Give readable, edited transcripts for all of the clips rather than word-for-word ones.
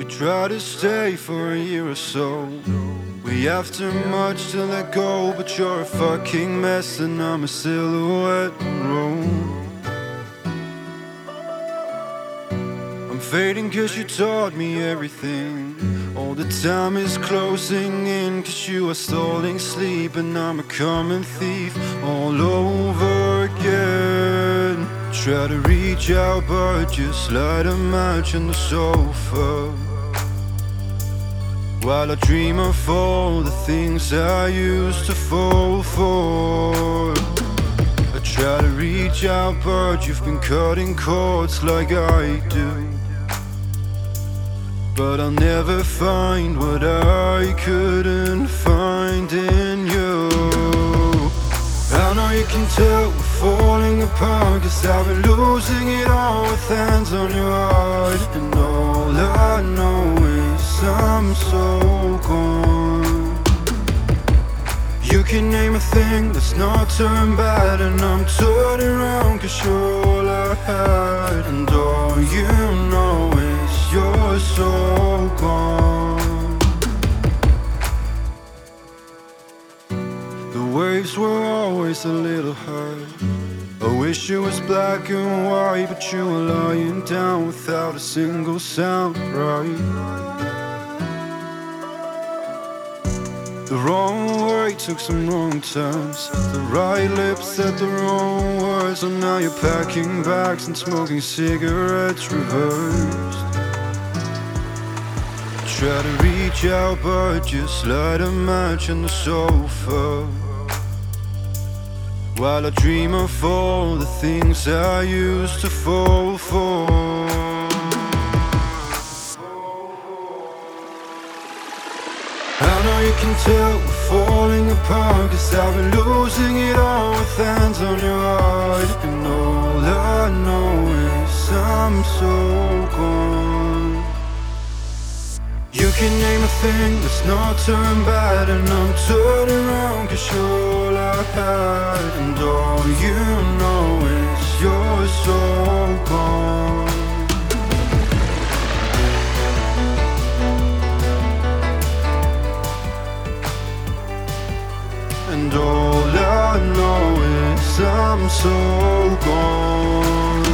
Try to stay for a year or so. We have too much to let go, but you're a fucking mess and I'm a silhouette in Rome. I'm fading cause you taught me everything. All the time is closing in cause you are stalling sleep, and I'm a common thief all over again. Try to reach out but just light a match on the sofa, while I dream of all the things I used to fall for. I try to reach out but you've been cutting cords like I do, but I'll never find what I couldn't find in you. I know you can tell we're falling apart, cause I've been losing it all with hands on your heart. And all I know is I'm so gone. You can name a thing that's not turned bad, and I'm turning around cause you're all I had. And all you know is you're so gone. The waves were always a little high. I wish it was black and white, but you were lying down without a single sound, right? The wrong way took some wrong turns. The right lips said the wrong words, and now you're packing bags and smoking cigarettes reversed. Try to reach out but just light a match on the sofa, while I dream of all the things I used to fall for. I know you can tell we're falling apart, cause I've been losing it all with hands on your heart. And all I know is I'm so gone. You can name a thing that's not turned bad, and I'm turning around cause you're all I had. And all you know is you're so gone. And all I know is I'm so gone.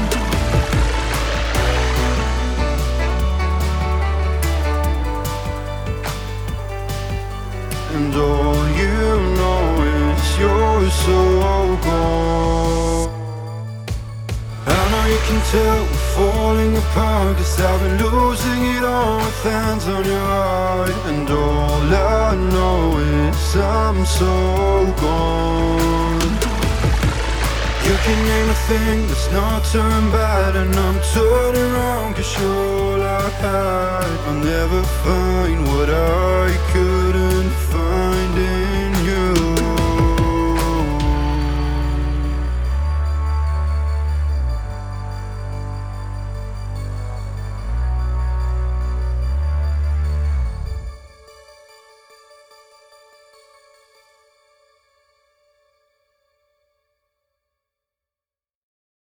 And all you know is you're so gone. I know you can tell we're falling apart, cause I've been losing it all with hands on your heart. And all I know is I'm so gone. You can name a thing that's not turned bad, and I'm turning around cause you're all I had. I'll never find what I could